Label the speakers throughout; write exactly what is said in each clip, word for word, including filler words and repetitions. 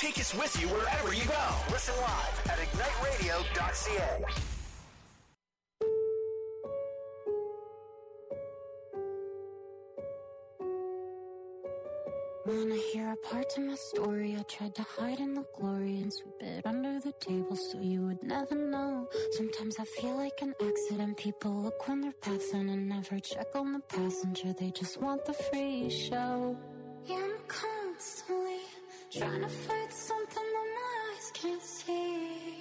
Speaker 1: Take us with you wherever you go. Listen live at ignite radio dot c a.
Speaker 2: Wanna hear a part to my story? I tried to hide in the glory and sweep it under the table so you would never know. Sometimes I feel like an accident. People look when they're passing and never check on the passenger. They just want the free show. Yeah, I'm constantly trying to fight something that my eyes can't see.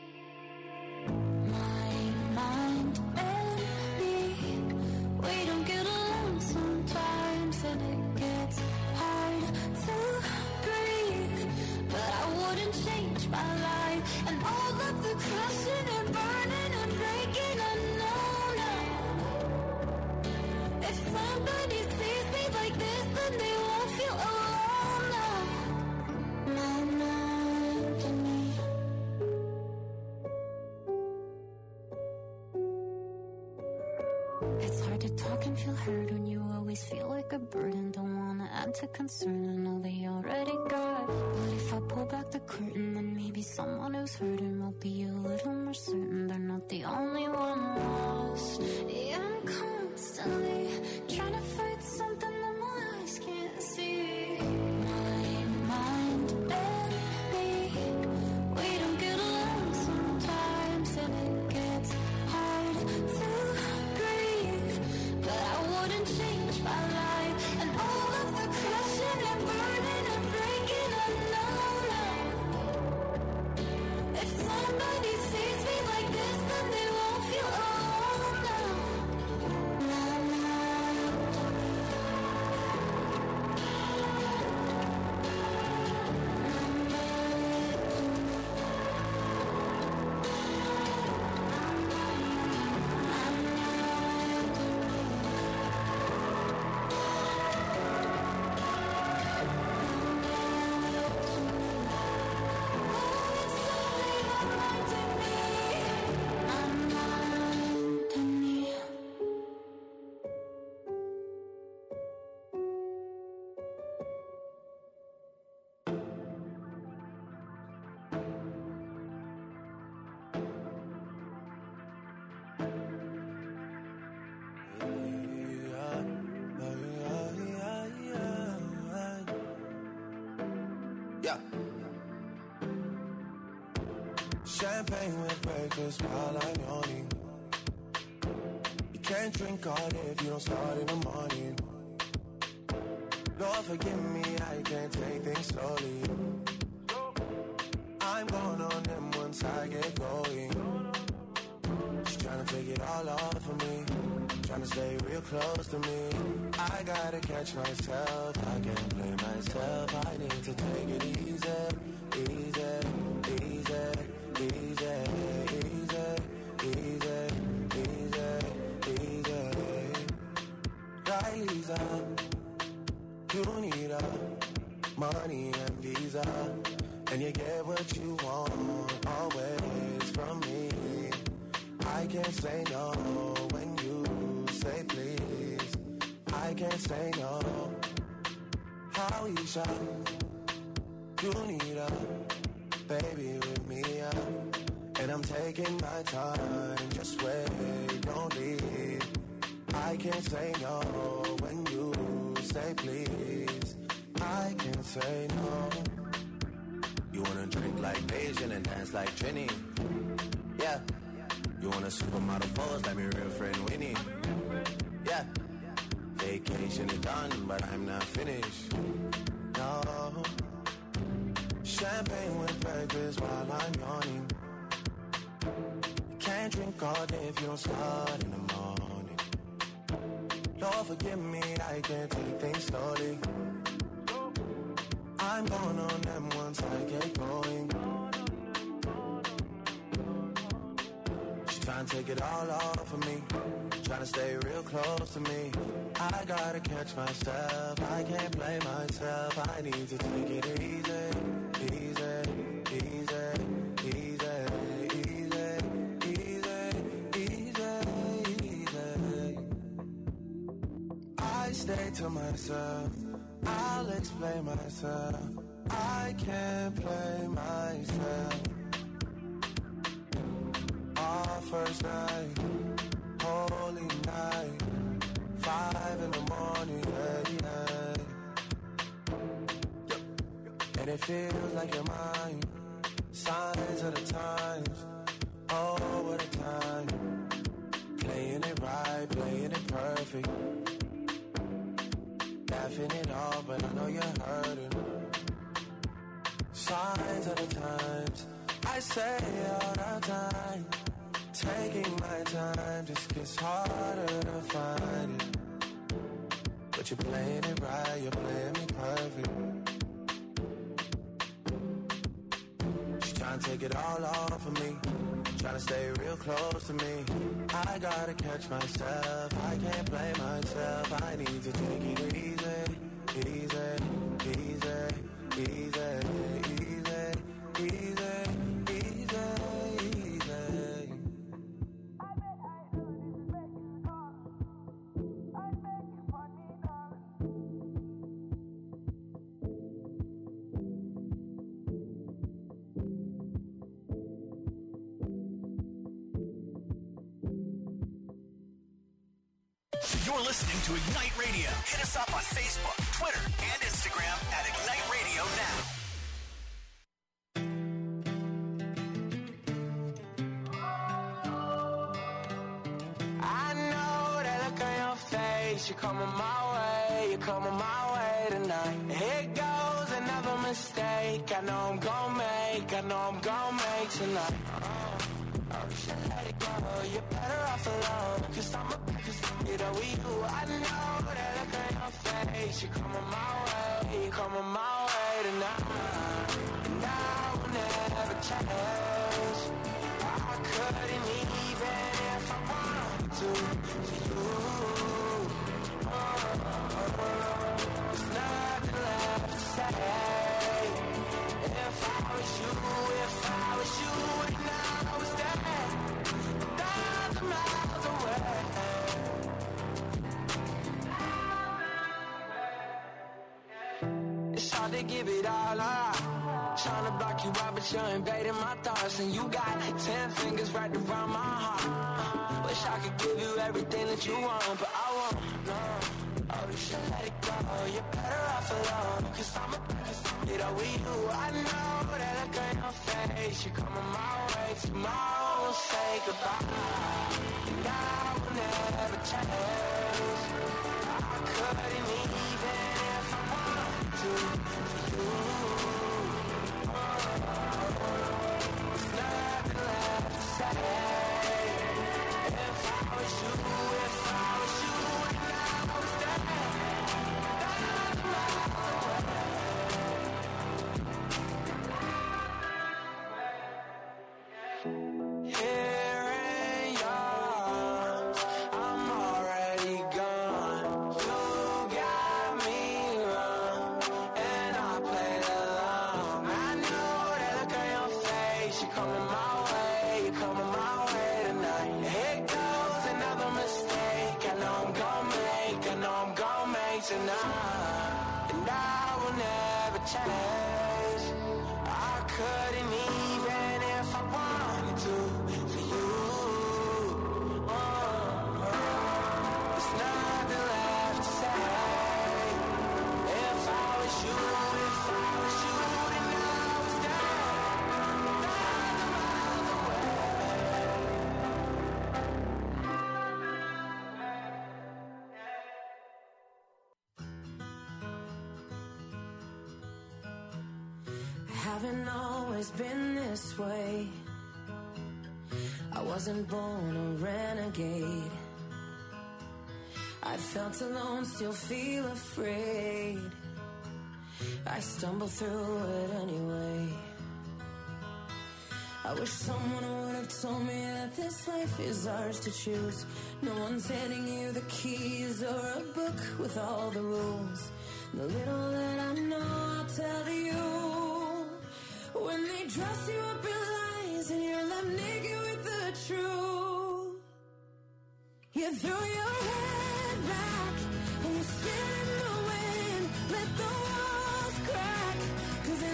Speaker 2: My mind and me, we don't get along sometimes, and it gets hard to breathe. But I wouldn't change my life, and all of the crushing and burning and breaking, I know now. If somebody sees me like this, then they won't feel alone now. My mind and me. It's hard to talk and feel heard when you always feel like a burden. Don't wanna add to concern, I know they already got. But if I pull back the curtain, then maybe someone who's hurting will be a little more certain they're not the only one lost. Yeah, I'm constantly trying to fight something that my eyes can't see. My mind and me, we don't get along sometimes, and it gets hard to breathe. But I wouldn't change my life, and all of the crushing and burning and breaking, I know now. If somebody sees me like this, then they won't feel alone now. My mind.
Speaker 3: Yeah. Champagne with breakfast while I'm yawning. You can't drink all day if you don't start in the morning. Lord forgive me, I can't take things slowly. I'm going on them once I get going. She's trying to take it all off of me, trying to stay real close to me. I gotta catch myself, I can't blame myself. I need to take it easy, easy, easy, easy, easy, easy, easy, easy. Riley's up, you need a money and visa, and you get what you want always from me. I can't say no when you say please. I can't say no. How you shot? You need a baby with me, yeah. And I'm taking my time. Just wait, don't leave. I can't say no when you say please. I can't say no. You wanna drink like Beijing and dance like Trini? Yeah. You want a supermodel pose like me real friend Winnie? Yeah. Vacation is done, but I'm not finished. No. Champagne with breakfast while I'm yawning. You can't drink all day if you don't start in the morning. Lord forgive me, I can't take things slowly. I'm going on them once I get going. Trying to take it all off of me, trying to stay real close to me. I gotta catch myself, I can't blame myself. I need to take it easy, easy, easy, easy, easy, easy, easy, easy. I stay to myself, I'll explain myself. I can't play myself. Our first night, holy night, five in the morning, yeah, yeah. And it feels like you're mine. Signs of the times, oh, what a time. Playing it right, playing it perfect. Laughing it off, but I know you're hurting. Signs of the times, I say all the time. Taking my time just gets harder to find it. But you're playing it right, you're playing me perfect. She's trying to take it all off of me, trying to stay real close to me. I gotta catch myself, I can't play myself. I need to take it easy, easy, easy, easy, easy, easy, easy, easy.
Speaker 1: You're listening to Ignite Radio. Hit us up on Facebook, Twitter, and Instagram at Ignite Radio Now.
Speaker 3: I know that look on your face. You're coming my way, you're coming my way tonight. Here goes another mistake. I know I'm gonna make, I know I'm gonna make tonight. Oh, oh, you should let it go. You're better off alone. Cause I'm a you know we do. I know that look on your face. You're coming my way, you're coming my way tonight. And I will never change. I couldn't even if I wanted to for you. Oh, there's nothing left to say. If I was you, if I was you, and I was there, a thousand miles away. It's hard to give it all up. Trying to block you out, but you're invading my thoughts. And you got ten fingers right around my heart. Wish I could give you everything that you want, but I won't, no. Oh, you should let it go. You're better off alone. Cause I'm a cause you know we do. I know that look on your face. You're coming my way. Tomorrow we'll say goodbye. And I will never change. I couldn't even if I wanted to for you. Oh, there's nothing left to say. If I was you, if I was you, and I was there, thousand miles away. Here in yours, I'm already gone. You got me wrong, and I played along. I know that look on your face. You're coming my way, you're coming my way tonight. Here goes another mistake. I know I'm gonna make, I know I'm gonna make tonight. And I will never change. I couldn't even if I wanted to for you. Oh, there's nothing left to say. If I was you, if I was you, then I was there, thousand miles away.
Speaker 4: I haven't always been this way. I wasn't born a renegade. I felt alone, still feel afraid. I stumble through it anyway. I wish someone would have told me that this life is ours to choose. No one's handing you the keys or a book with all the rules. The little that I know I'll tell you. When they dress you up in lies and you're left naked with the truth, you throw your head back and you spin in the wind. Let the walls crack, cause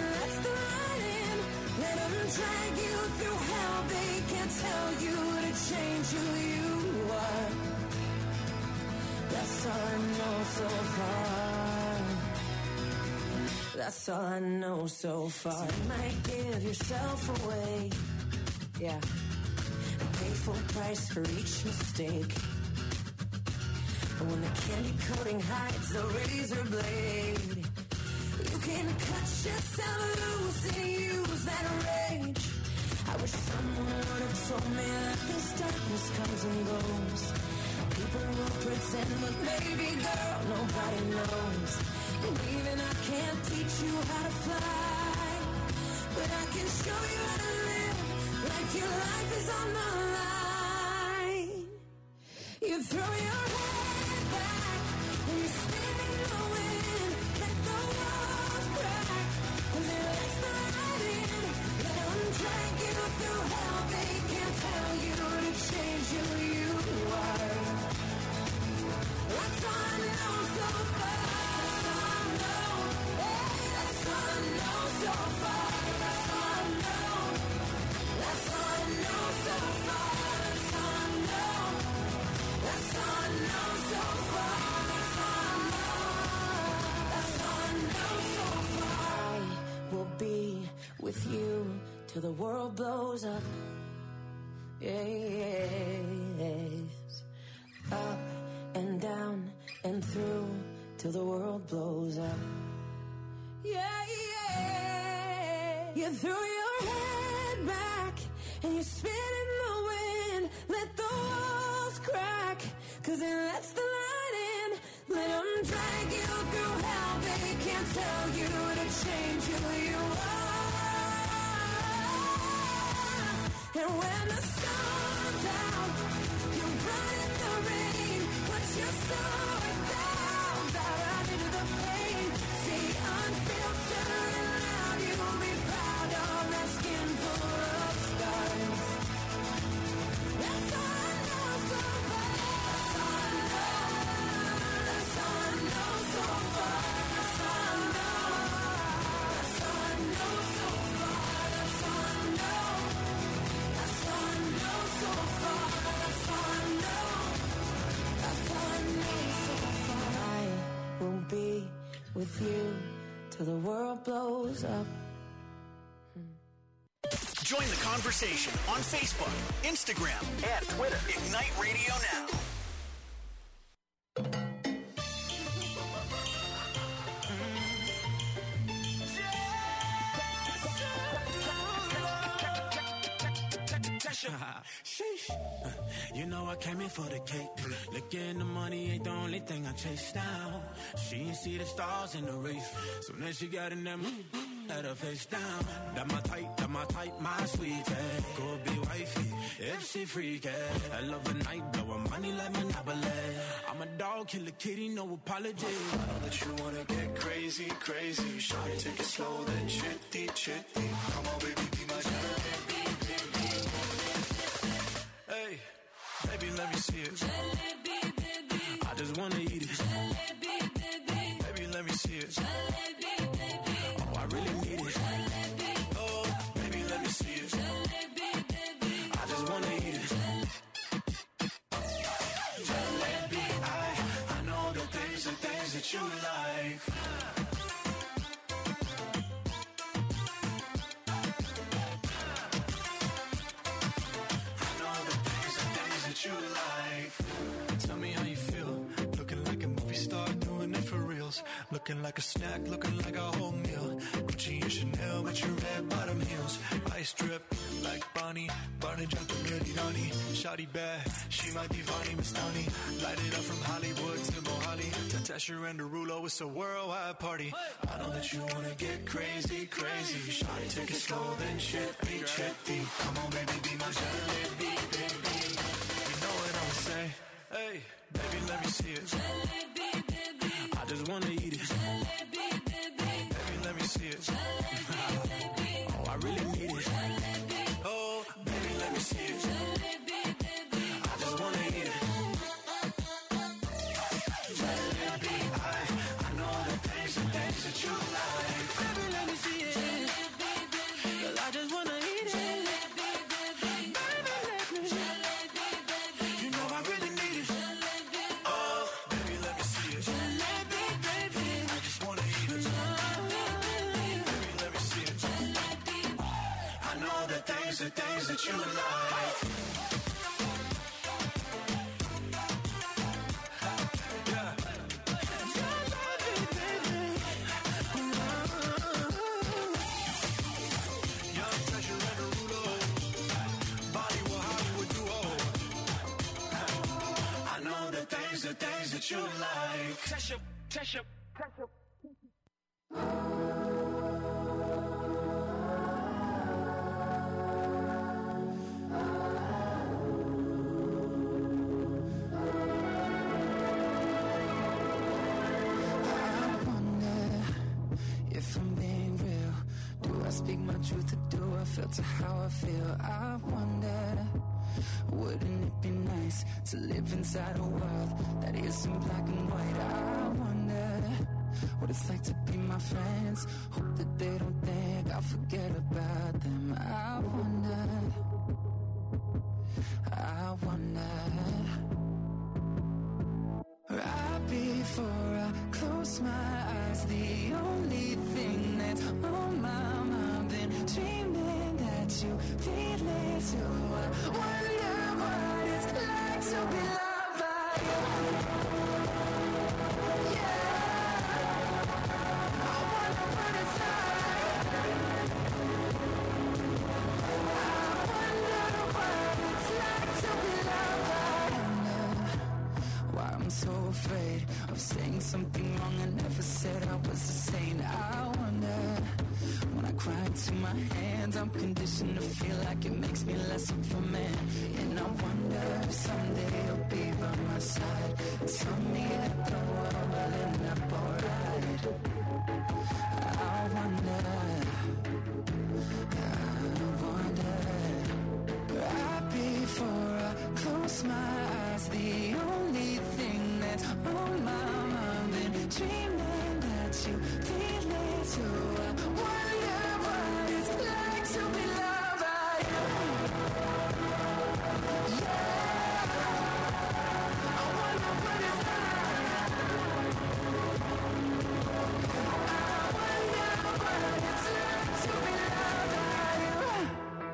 Speaker 4: through hell, they can't tell you to change who you are. That's all I know so far. That's all I know so far. So you might give yourself away, yeah, and pay full price for each mistake. But when the candy coating hides the razor blade, you can cut yourself loose and use that rage. I wish someone would have told me that this darkness comes and goes. People will pretend, but baby girl, nobody knows. And even I can't teach you how to fly, but I can show you how to live like your life is on the line. You throw your head back and you spin in the wind, let the walls crack, and then let the light in. Let them drag you through hell, they can't tell you to change who you are. That's all I know so far. That's all I know. Hey, that's all I know so far. That's all I know. That's all I know so far. That's all I know. That's all I know so far. That's all I know. That's all I know so far. I will be with you till the world blows up. Yes. Up and down and through till the world blows up. Yeah, yeah. You throw your head back and you spin in the wind. Let the walls crack, cause it lets the light in. Let them drag you through hell. They can't tell you to change who you are. And when the sun's out, you run in the rain. Put your sword down, dive right into the pain. Stay unfiltered and loud. You'll be proud of that skin full of scars. That's all I know so far. That's all I know. That's all I know so far. That's all I know. That's all I know so far. That's all I know. That's all I know so far. That's all I know. That's all I know so far. I will be with you till the world blows up.
Speaker 1: Join the conversation on Facebook, Instagram, and Twitter. Ignite Radio Now.
Speaker 5: Sheesh. You know I came in for the cake. Looking the money ain't the only thing I chase down. She ain't see the stars in the race. So then she got in that mood, let her face down. That my type, that my type, my sweetie. Go be wifey, if she freaky. I love a night, blowin' money like Monopoly. I'm a dog, kill a kitty, no apology.
Speaker 3: I know that you wanna get crazy, crazy. Shawty, take it slow, then chitty, chitty. Come on, baby, be my jalebi, baby.
Speaker 5: Hey, baby, let me see it.
Speaker 4: Jalebi, baby.
Speaker 5: I just wanna eat it.
Speaker 4: Jalebi, baby.
Speaker 5: Baby, let me see it.
Speaker 4: Jalebi, baby.
Speaker 5: Oh, I really need it.
Speaker 4: Jalebi.
Speaker 5: Oh, baby, let me see it.
Speaker 4: Jalebi, baby.
Speaker 5: I just wanna eat it.
Speaker 3: Jalebi, I, I know the things, the things that you like. I know the things, the things that you like.
Speaker 6: Tell me how you feel. Looking like a movie star, doing it for reals. Looking like a snack, looking like a whole meal. Gucci and Chanel with your red bottom heels. Ice drip like Bonnie. Barney jumped to Mary Donnie. Shawty bad, she might be Vonnie Mastani. Light it up from Hollywood to Mohali. To Tesher and Derulo, it's a worldwide party.
Speaker 3: I know that you wanna get crazy, crazy. Shawty, take it slow, then chitty, chitty. Come on, baby, be my jalebi, baby.
Speaker 6: You know what I would say? Hey, baby, let me see it.
Speaker 4: Jalebi, baby.
Speaker 5: I just wanna eat it.
Speaker 4: Jalebi, baby.
Speaker 6: Baby, let me see it.
Speaker 5: Oh, I really need it.
Speaker 3: Oh, baby, let me see it.
Speaker 5: I just wanna eat it.
Speaker 3: Jalebi, I, I know the things, the things that you like.
Speaker 5: Baby, let me see it. Cause I just wanna eat it. the things, the things that you like. The things that you like. Touch up, touch up, touch up.
Speaker 7: I wonder if I'm being real. Do I speak my truth or do I filter how I feel? I wonder, wouldn't it be nice to live inside a world that isn't black and white? I wonder what it's like to be my friends. Hope that they don't think I'll forget about them. I wonder, I wonder. Right before I close my eyes, the only thing that's on my mind, been dreaming that you feel it too. I wonder what it's like to be loved by you. Yeah, I wonder what it's like. I wonder what it's like to be loved by you. Why I'm so afraid of saying something wrong. I never said I was a saint. I wonder, when I cry into my hands, I'm conditioned to feel like it makes me less of a man. And I wonder if someday you'll be by my side. Tell me that the world will end up alright. I wonder, I wonder. Right before I close my eyes, the only thing that's on my mind, been dreaming that you feel it too. I wonder what it's like to be loved by you. Yeah, I wonder what it's like. I wonder what it's like to be loved by you.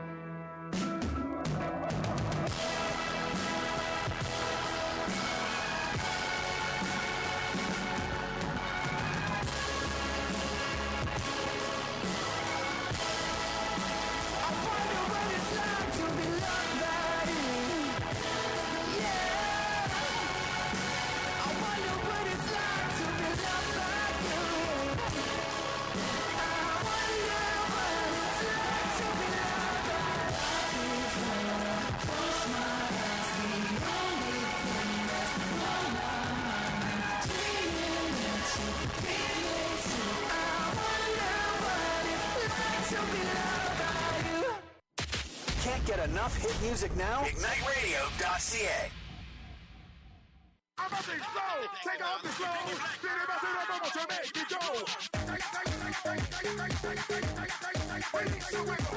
Speaker 1: Can't get enough hit music now? Ignite Radio dot C A.
Speaker 8: I'm about to explode. Take off the slow. Then about to run over to make it go. Release the wiggle.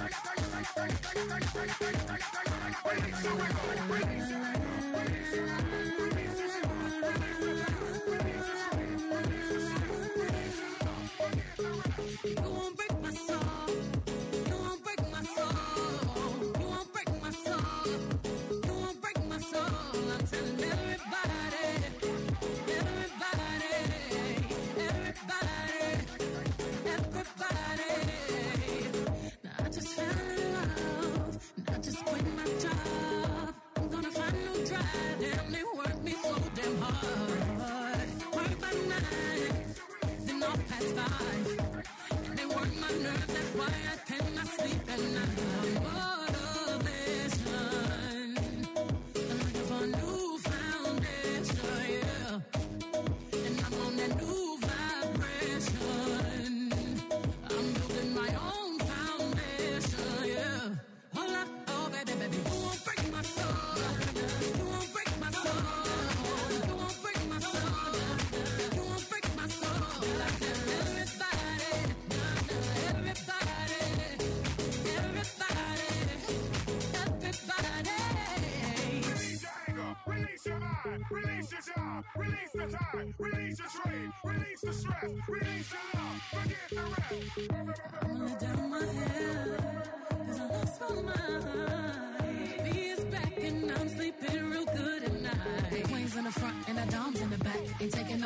Speaker 8: Release the wiggle. Release the
Speaker 4: You won't break my soul. You won't break my soul. You won't break my soul. You won't break my soul. I'm telling everybody, everybody, everybody, everybody. Now I just fell in love. Now I just quit my job. I'm gonna find no drive. Damn, they work me so damn hard. Work by nine, then I'll pass five. They work my nerves, that's why I cannot sleep at night. Motivation, I'm looking for a new foundation, yeah. And I'm on that new vibration. I'm building my own foundation, yeah. Hold up, oh baby, baby, you won't break my soul. You won't break my soul. You won't break my soul. You won't break my soul. I tell everybody. Everybody, everybody, everybody.
Speaker 8: Release your anger, release your mind, release your job, release the time, release your trade, release the stress, release your love, forget the rest.
Speaker 4: I'm gonna let down my hair, 'cause I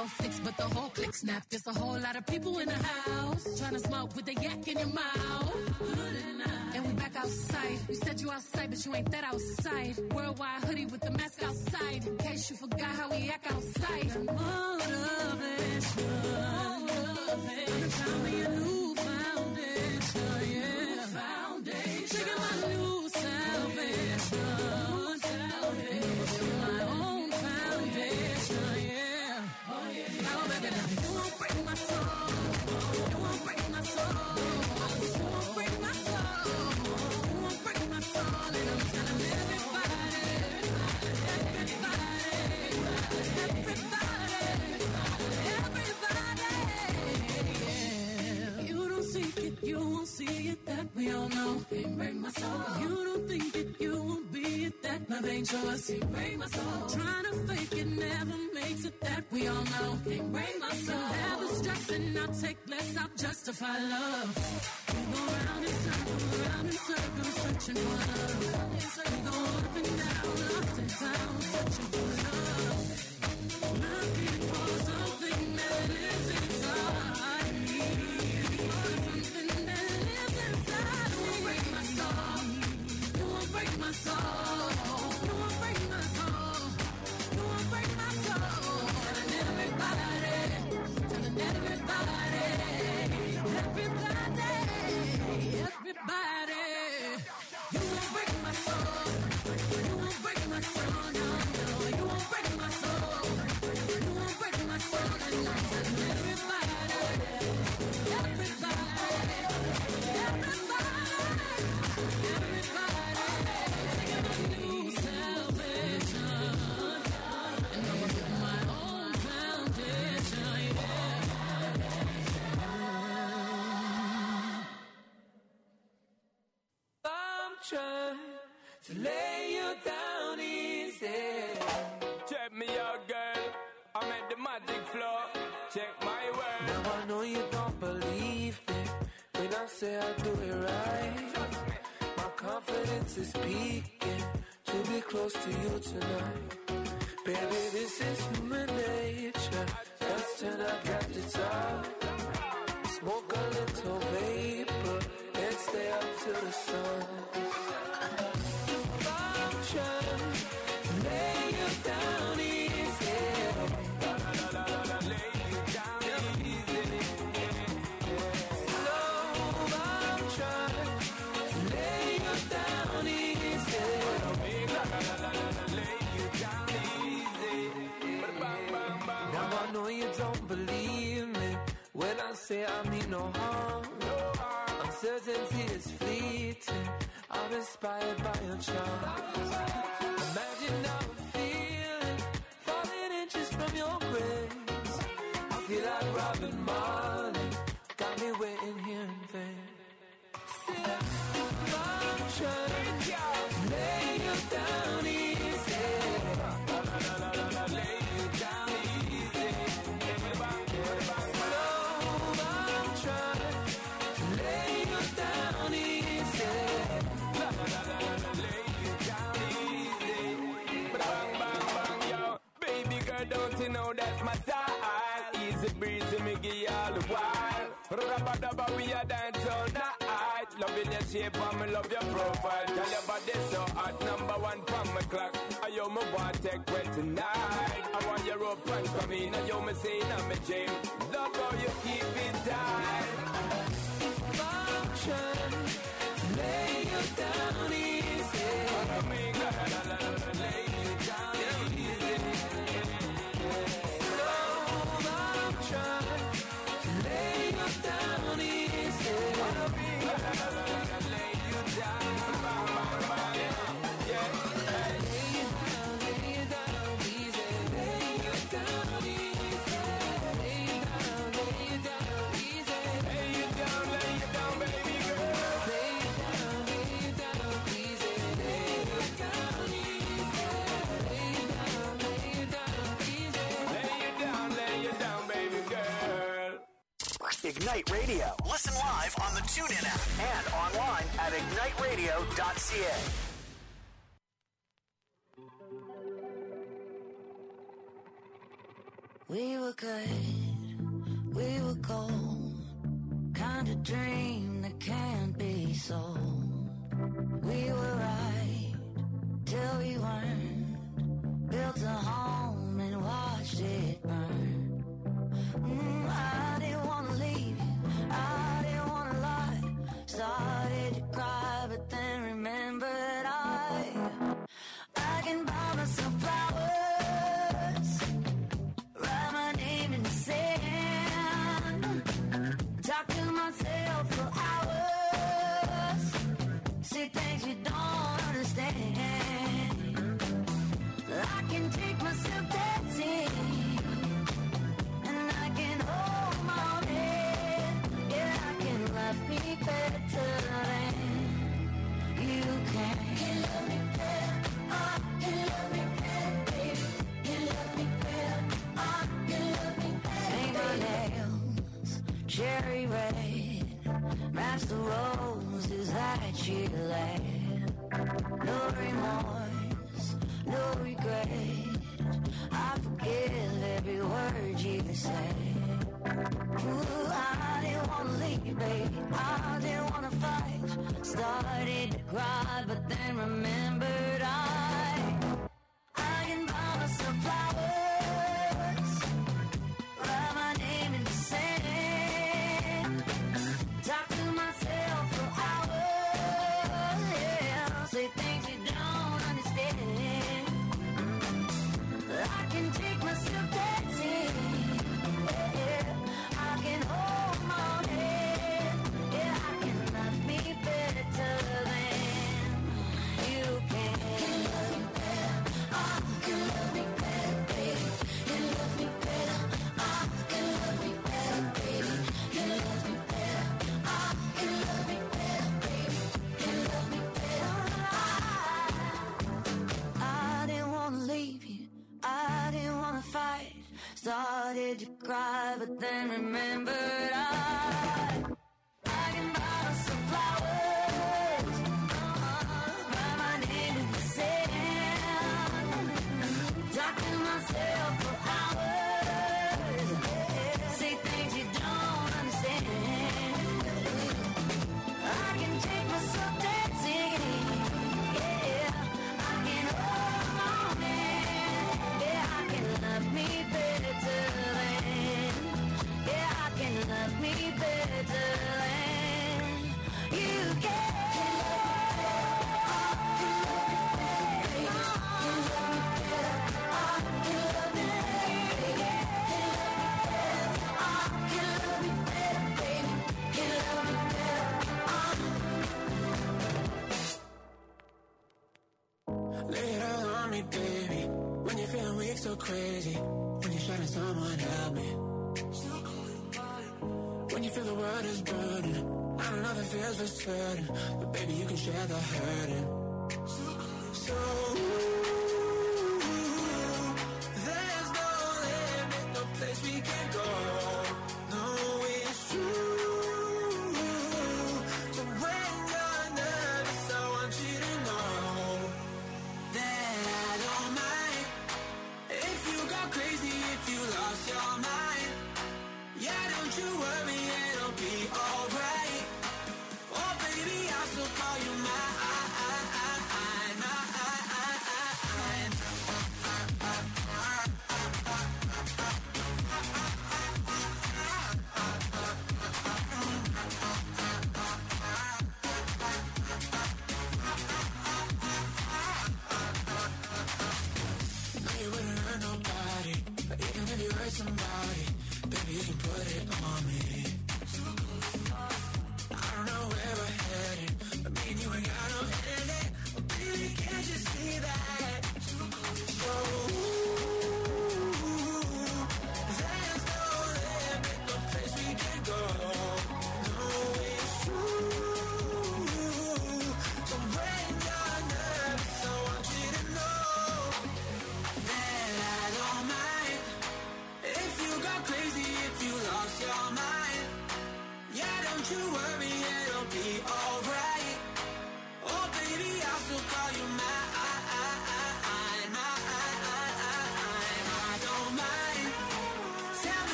Speaker 9: no fix, but the whole click snap. There's a whole lot of people in the house trying to smoke with the yak in your mouth. And we back outside. You said you outside, but you ain't that outside. Worldwide hoodie with the mask outside. In case you forgot how we act outside. Motivation. Motivation. Found me a new foundation, yeah. Foundation. Taking my new salvation. Salvation. My own foundation, yeah. Oh, yeah. Now, baby, now you won't break my soul. You won't break my soul. You won't break my soul. You won't break my soul. And I'm telling everybody, everybody, everybody, everybody, yeah. You don't seek it, you won't see it, that we all know. Can't break my soul. You don't think it, you won't be it, that love ain't yours. Can't break my soul. Trying to fake it never makes it, that we all know. Can't break my soul. Never stressing, I'll take less, I'll justify love. We go round in circles, round in circles, searching for love. We go up and down, lost and found, searching for love. Looking for something that lives inside me. Something that lives inside me. You won't break my soul. You won't break my soul. You won't break my soul. You won't break my soul. Telling everybody, telling everybody, everybody, everybody. You won't break my soul. You won't break my soul. No, no, you won't break my soul. You won't break my soul. And I'm telling everybody, everybody, everybody, everybody. Taking my new salvation. And I'm with my own foundation, yeah.
Speaker 10: I'm trying to lay you down easy.
Speaker 11: Check me out, girl. I'm at the magic floor. Check my word.
Speaker 10: Now I know you don't believe me when I say I do it right. My confidence is peaking to be close to you tonight. Baby, this is human nature. Let's turn up at the top. Smoke a little vapor and stay up till the sun. I'm trying to lay you down easy.
Speaker 11: Lay you down easy.
Speaker 10: Slow, I'm trying to lay you down easy.
Speaker 11: Lay you down easy. Bang, bang, bang.
Speaker 10: Now I know you don't believe me when I say I mean no harm. Uncertainty is fleeting. I'm inspired by your charms. Imagine how I'm feeling, falling inches from your grace. I feel like Robin Marley, got me waiting here in vain. See, I'm trying to lay you down easy.
Speaker 11: Lay you down easy.
Speaker 10: Slow, I'm trying to lay you down easy.
Speaker 11: Lay you down easy. Bang, bang, bang, yo. Baby girl, don't you know that's my style? Easy breezy, me give you all the while. Rubba dubba, we a dance all night. Loving your shape and me love your profile. Tell your body so hot, number one from my clock. I yo me want take wet tonight. I want your rope and come in. I yo me say I'm a gym. Love how you keep it tight.
Speaker 10: I'm trying to lay you down easy.
Speaker 11: Me gotta lay you down easy.
Speaker 10: Slow, I'm trying to lay you down easy.
Speaker 11: Lay you down, bang, bang, bang, yeah.
Speaker 10: Lay you down, lay you down easy. Lay you down easy. Lay you down, lay you down easy.
Speaker 11: Lay you down, lay you down, baby girl.
Speaker 10: Lay you down, lay you down easy. Lay you down easy. Lay you down, lay you down easy.
Speaker 11: Lay you down, lay you down, baby girl.
Speaker 1: Ignite Radio. Listen live on the TuneIn app and online at ignite radio dot c a.
Speaker 7: We were good, we were gold, kind of dream that can't be sold. We were right till we weren't, built a home and watched it burn. Mm, I didn't want to leave you, I didn't want to lie. Started to cry, but then remembered I I can buy myself flowers, write my name in the sand, talk to myself for hours, say things you don't understand. I can take myself dancing, and I can hold my own head. Yeah, I can love me better than you can. Can love me better, uh, can love me better, baby. Can love me better, uh, can love me better. Paint my nails cherry red, match the roses that you laid. No remorse, no regret, I forgive every word you say. Ooh, I didn't wanna leave, baby, I didn't wanna fight. Started to cry, but then remembered I I can buy myself flowers, write my name in the sand, talk to myself for hours, yeah, say things you don't understand. I can take myself dancing, yeah, I can hold my own head, yeah, I can love me better than you can. Can love me better, I can love me better, baby. Can love me better, I can love me better, baby. Can love me better, I can love me better, baby. Can love me better, I I didn't wanna leave you, I didn't wanna fight. Started to cry, but then remembered I I can buy some flowers, uh, write my name in the sand, talk to myself for hours, yeah, say things you don't understand. I can take myself dancing, yeah, I can hold my own hand, yeah, I can love me better than, yeah, I can love me better than you can.
Speaker 10: Lay it all on me, baby. When you're feeling weak, so crazy. When you're shining, someone help me. When you feel the world is burning, I don't know if it feels for certain, but baby, you can share the hurting. So there's no limit, no place we can go. No, it's true. So when you're nervous, I want you to know that I don't mind if you go crazy, if you lost your mind. Yeah, don't you worry, it'll be alright. Oh baby, I'll still call you mine, mine.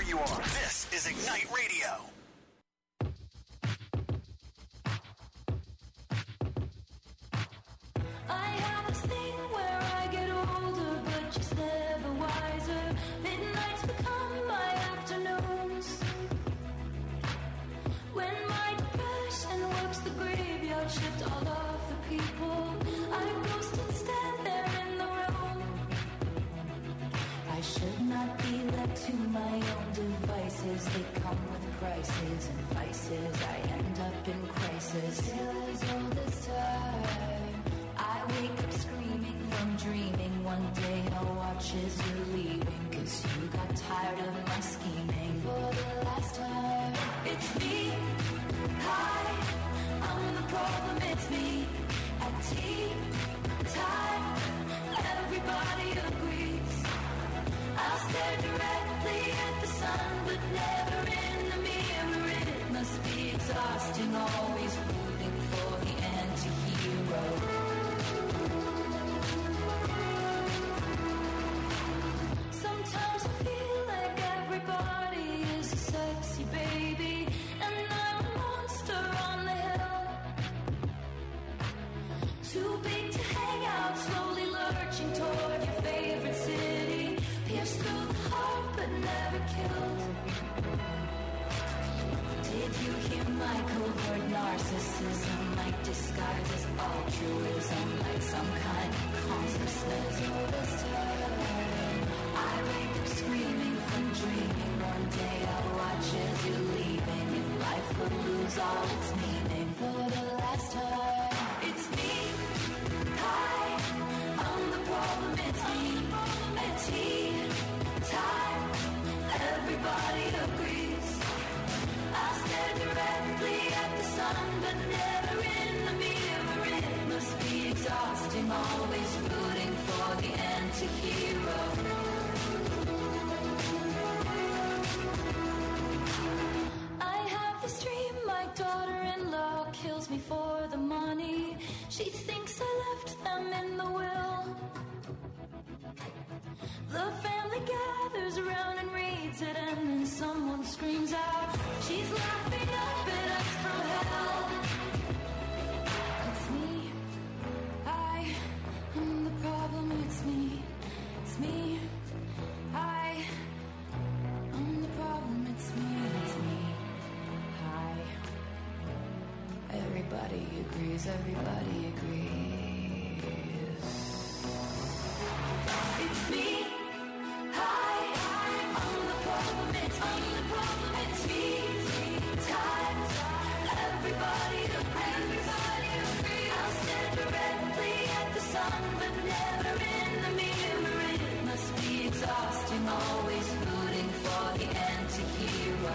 Speaker 1: you are. This is Ignite Radio.
Speaker 4: I have this thing where I get older, but just never wiser. Midnights become my afternoons. When my depression works the graveyard shift all of the people I ghost and stand there in the room. I should not be left to my own devices. They come with prices and vices. I end up in crisis. Still as old as time. I wake up screaming from dreaming. One day I'll watch as you're leaving, 'cause you got tired of my scheming. For the last time, it's me. Hi, I'm the problem, it's me. At tea time, everybody agrees. I'll stare directly at the sun, but never in the mirror. It must be exhausting, always rooting for the anti-hero. Sometimes I feel like everybody is a sexy baby, and I'm a monster on the hill. Too big to hang out, slowly lurching toward your favorite city. Pierced through the heart, but never killed. Did you hear my covert narcissism? Like disguised as altruism, like some kind of consciousness. All this time, I wake up screaming from dreaming. One day I'll watch as you're leaving, and life will lose all its meaning. For the last time, it's me. Hi, I'm the problem, it's me. At tea time, everybody agrees. I stare directly at the sun, but never in the mirror. It must be exhausting, always rooting for the anti-hero. I have this dream, my daughter-in-law kills me for the money. She thinks I left them in the will. The family gathers around and reads it, and then someone screams out, she's laughing up at us from hell. It's me. I am the problem. It's me. It's me. I am the problem. It's me. It's me. Hi. Everybody agrees. Everybody agrees. It's me. Hi, I'm the problem, it's me, the problem, it's me. Time, everybody agrees, everybody agrees. I'll stare directly at the sun, but never in the mirror. It must be exhausting, always rooting for the anti-hero.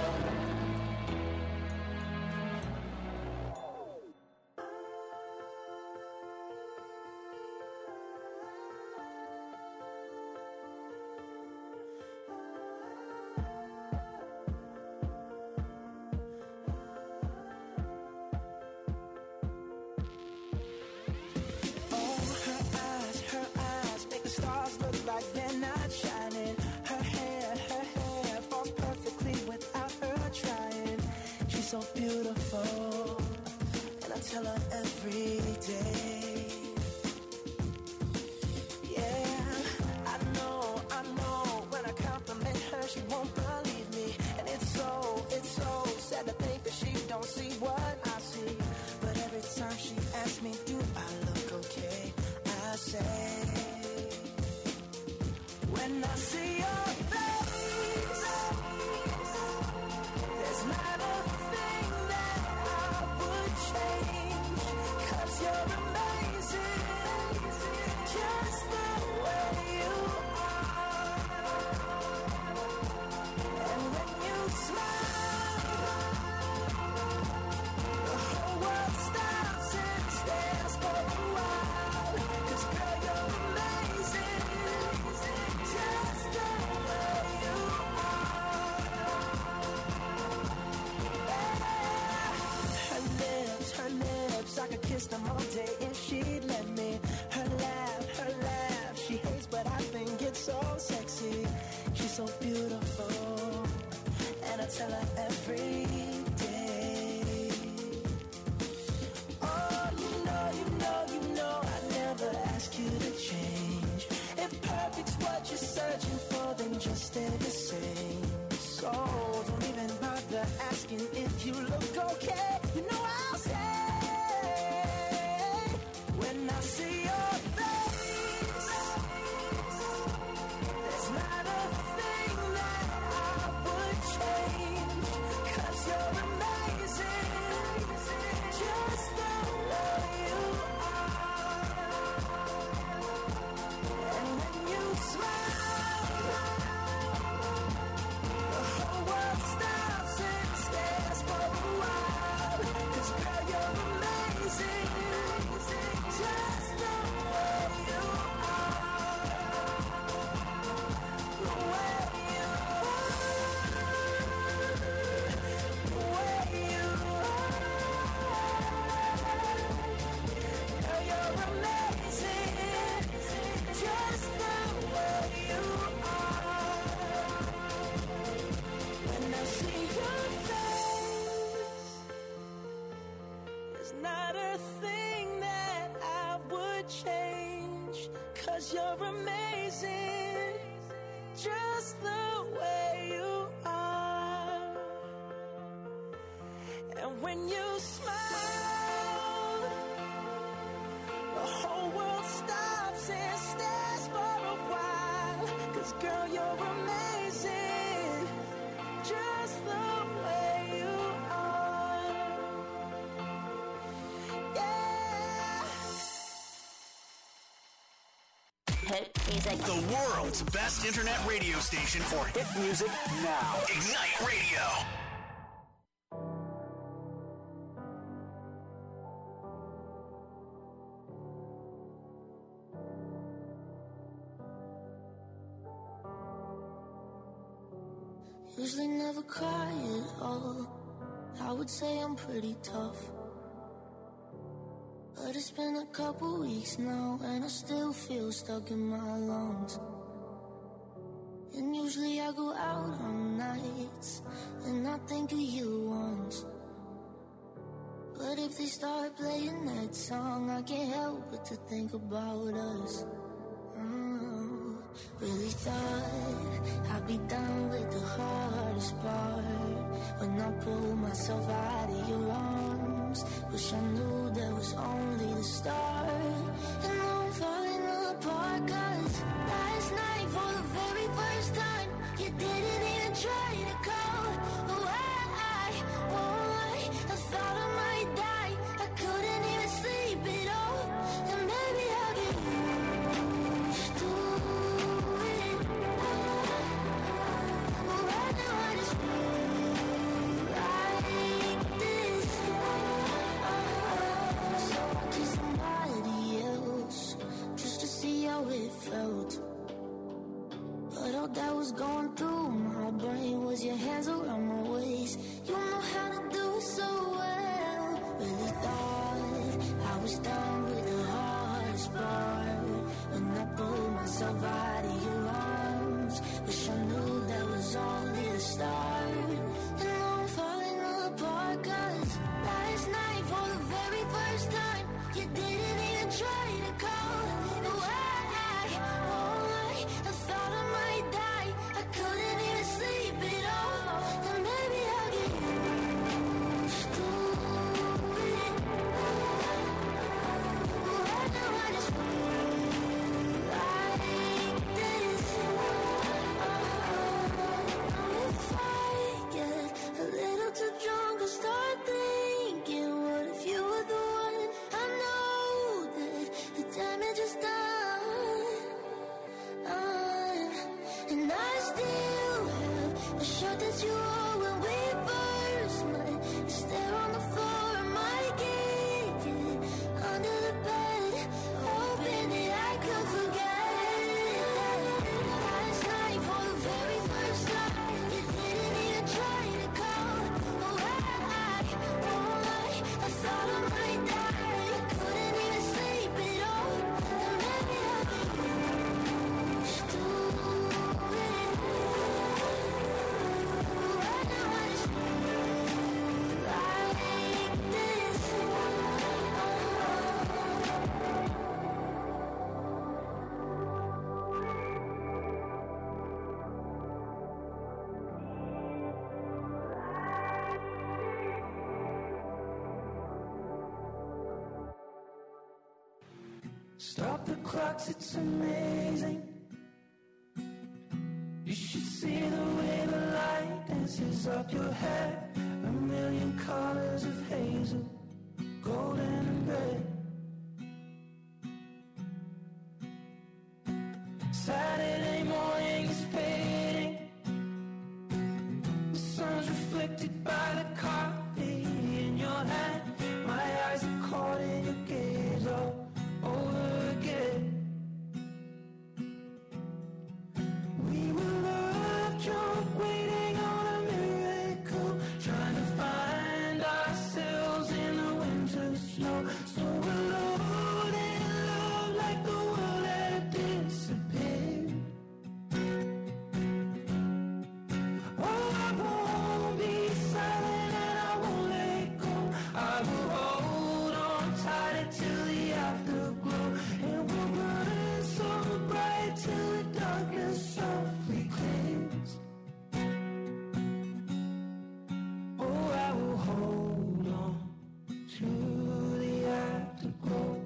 Speaker 12: So beautiful, and I tell her every day. Yeah, I know, I know. When I compliment her, she won't believe me, and it's so, it's so sad to think that she don't see what I see. But every time she asks me, do I look okay? I say, when I see your face, there's not a you're amazing, just the way you are. And when you smile, the whole world stops and stares for a while. 'Cause girl, you're amazing, just the way you are. Yeah. Her lips, her lips, I could kiss them all day if she'd let me. Her laugh, her laugh, she hates but I think it's so sexy. She's so beautiful, tell her every day. Oh, you know, you know, you know I never ask you to change. If perfect's what you're searching for, then just stay the same. So don't even bother asking if you look okay. You know I'll say when I see your face, there's not a thing that I would change, 'cause you're amazing, just the way you are. And when you smile, the whole world stops and stares for a while. 'Cause girl, you're amazing, just the way you are. The way you are, the way you are. Girl, you're amazing, just the way you are. When I see your face, there's not a thing that I would change, 'cause you're amazing, just the way you are. And when you smile, the whole world stops and stares for a while. 'Cause girl, you're amazing, just the way you are. Yeah.
Speaker 1: Hit music. The world's best internet radio station for hit music now. Ignite Radio.
Speaker 13: Usually never cry at all. I would say I'm pretty tough, but it's been a couple weeks now and I still feel stuck in my lungs. And usually I go out on nights and I think of you once, but if they start playing that song, I can't help but to think about us. Oh, really thought I'd be done with the hardest part when I pulled myself out of your arms. Wish I knew that was only the start. And now I'm falling apart, 'cause last night for the very first time, you didn't even try to call. Oh, I, I won't lie, I thought I might die. I couldn't even sleep at all. And maybe I'll get used to it. Oh, right now I just feel like this. So I kissed somebody else just to see how it felt. But all that was going through my brain was your hands around my waist. You know how to do it so well. Really thought I was done with the hardest part when I pulled myself out of your arms. Wish I knew that was only the start. And now I'm falling apart, 'cause last night for the very first time, you didn't even try to call. No, I, I won't lie, I thought I might die. I couldn't even sleep at all. And maybe I'll get used to it. Right now I just feel like this. If I get a little too drunk, I'll start thinking, what if you were the one? I know that the damage is done. Uh, and I still have a shirt that you wore when we first met. You stare on the floor, I might kick it under the bed, hoping that I could forget. Last night for the very first time, you didn't even try to call. Oh, I, I won't lie, I thought I might die. I couldn't even sleep at all. And maybe I'll get used to it.
Speaker 7: Stop the clocks, it's amazing. You should see the way the light dances up your hair. A million colors of hazel, golden and red. Saturday morning is fading. The sun's reflected by the coffee in your hand. My eyes are caught in your gaze all over again. We were love drunk, waiting on a miracle, trying to find ourselves in the winter snow. So alone in love, like the world had disappeared. Oh, I won't be silent and I won't let go. I will hold on tight until the afterglow, and we'll burn so bright till the darkness softly clears. Oh, I will hold on to the afterglow.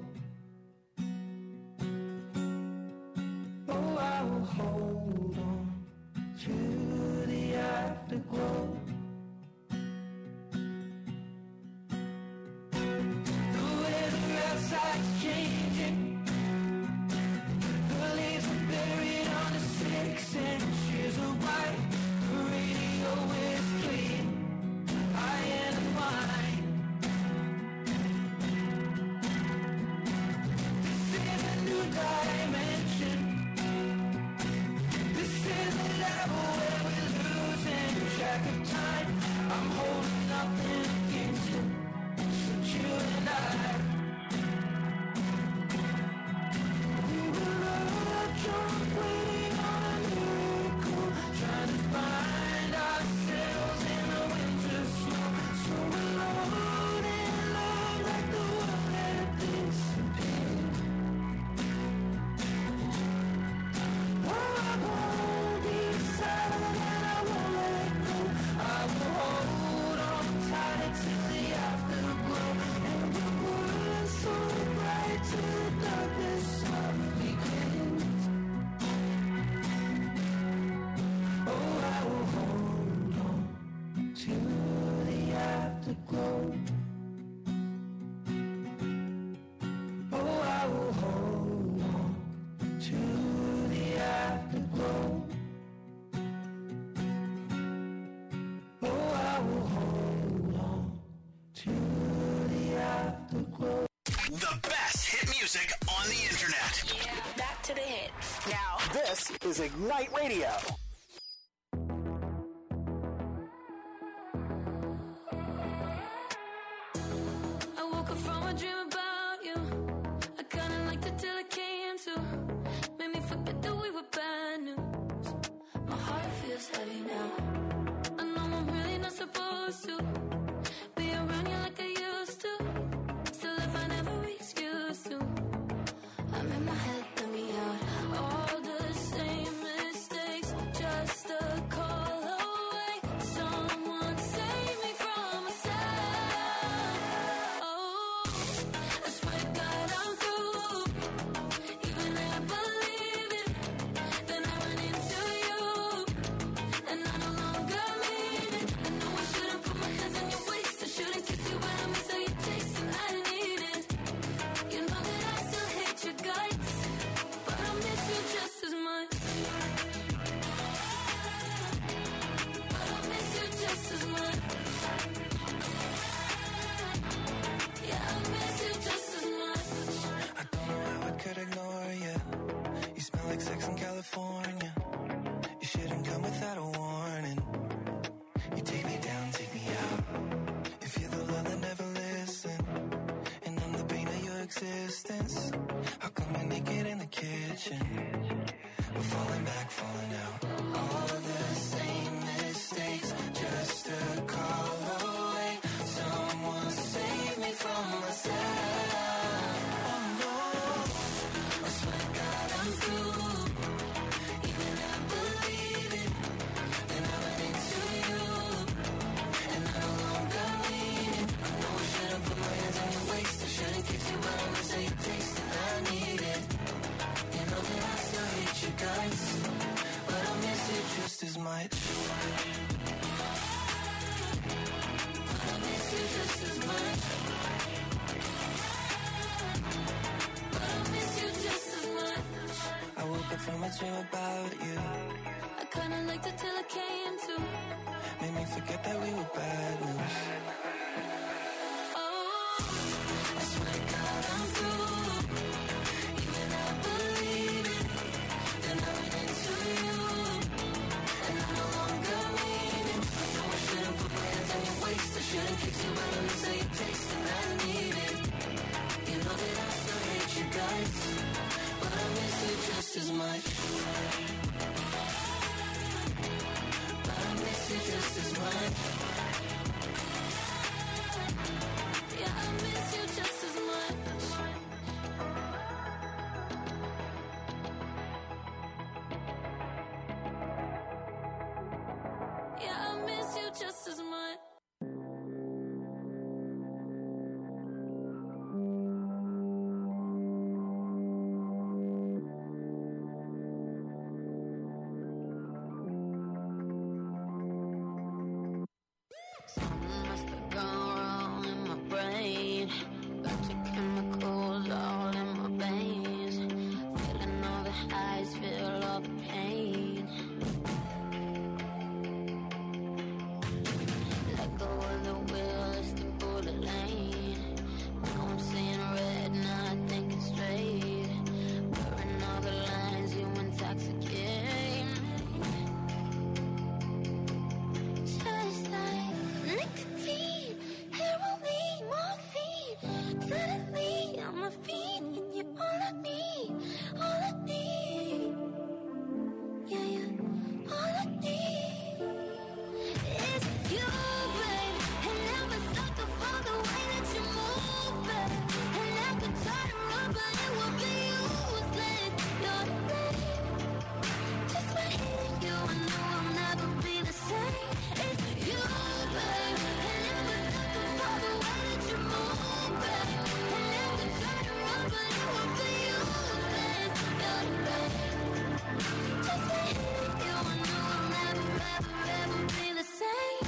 Speaker 7: Oh, I will hold on to the afterglow. The weather outside's changing. The leaves are buried under six inches of white. The radio is playing high and wide. This is a new dimension. This is a level where we're losing track of time. I'm holding nothing against it, but you and I. We were love drunk, waiting on a miracle, trying to find ourselves in the winter snow. So alone in love, like the world had disappeared. Oh, I won't be silent and I won't let go. I will hold on tight till the afterglow, and we'll burn so bright till the darkness softly clears. Oh, I will hold on to the afterglow. Oh, I will hold on to the afterglow. Oh, I will hold on to the afterglow.
Speaker 1: The best hit music on the internet.
Speaker 14: Back to the hits.
Speaker 1: Now, this is Ignite Radio.
Speaker 4: I woke up from a dream about you. I kinda liked it till it came to. Made me forget that we were bad news. My heart feels heavy now. I know I'm really not supposed to be around you like I used to. Still I find every excuse to. I'm in my head, let me out. All the same mistakes.
Speaker 7: true about you.
Speaker 4: I kinda liked it till I came to.
Speaker 7: Made me forget that we were bad news.
Speaker 4: Oh, I swear to God I'm through. Even I believe it. Then I went into you, and I no longer mean it. I know I should've put my hands on your waist. I should've kicked you out and let you taste and I need it. You know that I still hate you guys, but I miss you just as much. But I miss you just as much. Yeah, I miss you just as much. Yeah, I miss you just as much. Something must have gone wrong in my brain. Got your chemicals all in my veins. Feeling all the highs, feel all the pain. Let go of the wheel, it's the bullet lane. Now I'm seeing red, now I think it's straight. Blurring all the lines, you intoxicate me. Just like nicotine, heroin, morphine. Suddenly I'm a fiend, and you're all I need, all I need. Yeah, yeah, all I need is you, babe. And I'm a sucker for the way that you move, babe. And I could try to run, but it would be useless. You're the babe. Just by hitting you, I know I'll never be the same. It's you, babe. And I'm a sucker for the way that you move, babe. And I could try to run, but it would be useless. You're the babe. Just by hitting you, I know I'll never, ever, ever be the same.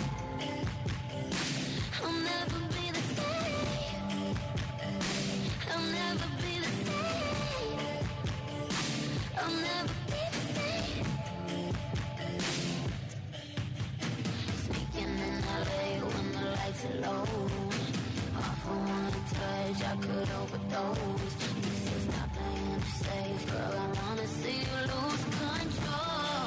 Speaker 4: I'll never be the same. I'll never be the same. I'll never be the same. Sneaking in L A when the lights are low. Off for one touch, I could overdose. This is not playing it safe, girl. I wanna see you lose control.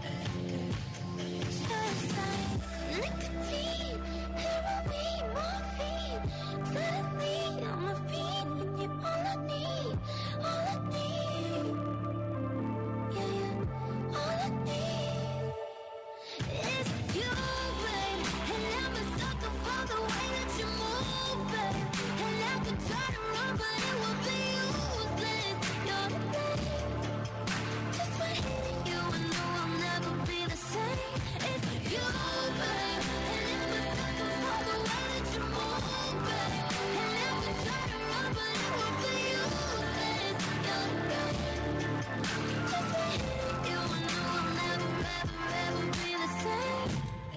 Speaker 4: Just like nicotine, heroin, morphine. Suddenly I'm a fiend, and you're all I need, all I need. Yeah, yeah, all I need is you, babe. And I'm a sucker for the way that you move, babe. And I could try to run, but it would be useless. You're the babe. Just by hitting you, I know I'll never be the same. It's you, babe. And I'm a sucker for the way that you move, babe. And I could try to run, but it would be useless. You're the babe. Just by hitting you, I know I'll never, ever, ever be the same.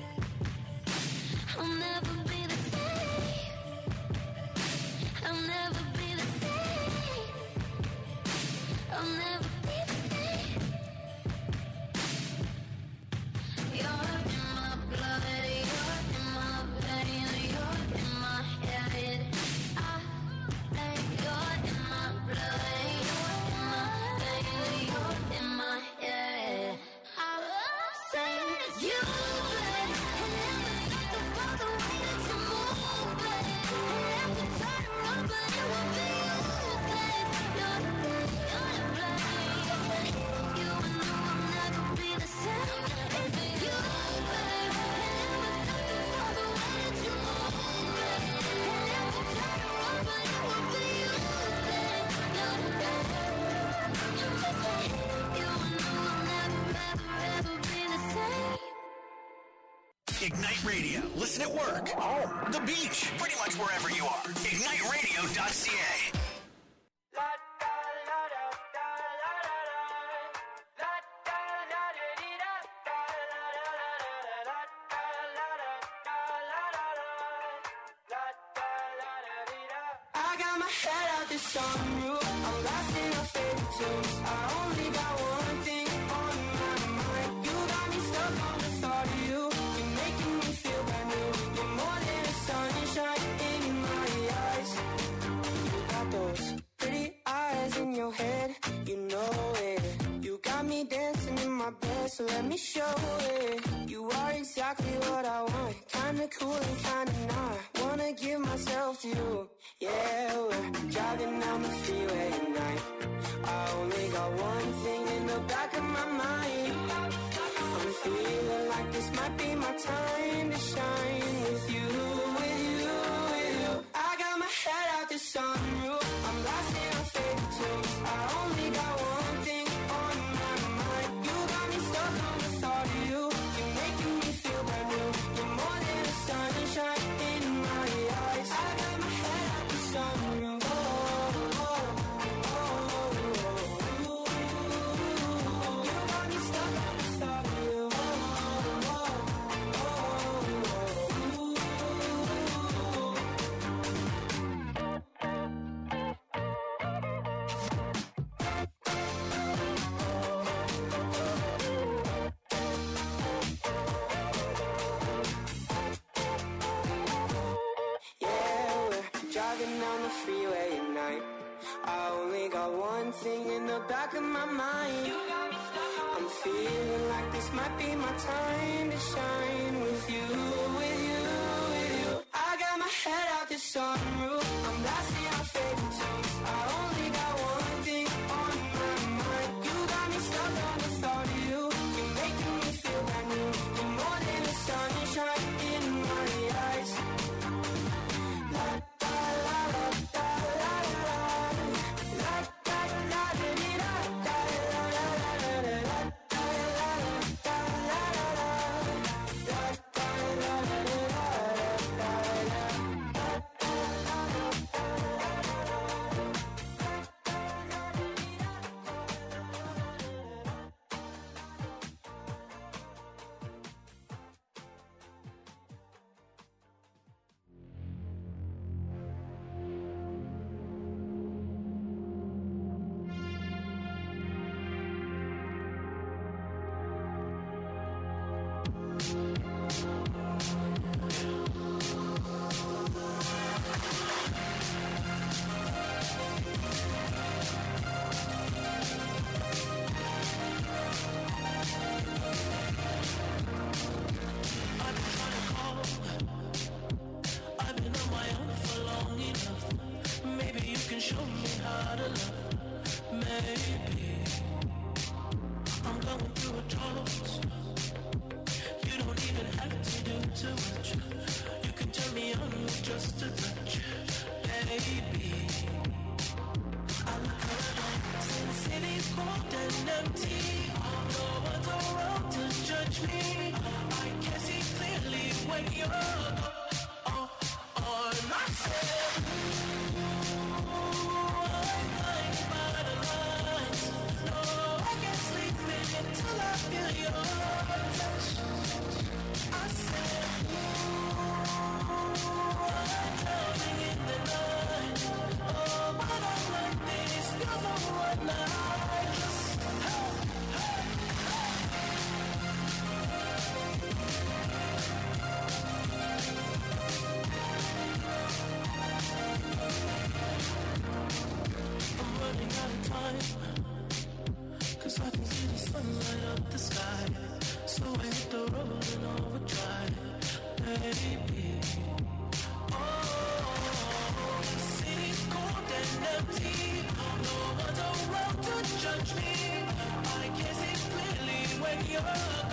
Speaker 4: I'll never be the same. I'll never be the same. I'll never be the same. You're in my blood, you're in my vein, you're in my head. I, you're in my blood, you're in my vein, you're in my head. I'm saying you, babe, and I'm a sucker for the way that you move, babe. And I could try to run, but it would be useless. You're the babe, you're the babe. Just by hitting you, I know I'll never be the same. It's you, babe, and I'm a sucker for the way that you move, babe. And I could try to run, but it would be useless. You're the babe. Just by hitting you, I know I'll never, ever, ever be the same.
Speaker 1: Ignite Radio. Listen at work, home, the beach, pretty much wherever you are. ignite radio dot c a.
Speaker 7: I got my head out the sunroof. I'm lost in a fairy tale. I only got one thing
Speaker 15: sunroof. I'm lost in our favorite tunes. I only got one thing on my mind. You got me stuck on the thought of you. You're making me feel brand new. You're more than a sunshine in my eyes. I got my head out the sunroof. Oh, oh, oh, oh, oh. You got me stuck on the thought of you. Oh, oh, oh, driving down the freeway at night. I only got one thing in the back of my mind. I'm feeling like this might be my time to shine with you, with you, with you. I got my head out the sunroof. I'm blasting our favorite tunes. I only got one thing on my mind. You got me stuck on the thought of you. You're making me feel brand new. You're more than the sunshine in my eyes.
Speaker 16: Judge me, I can see clearly when you're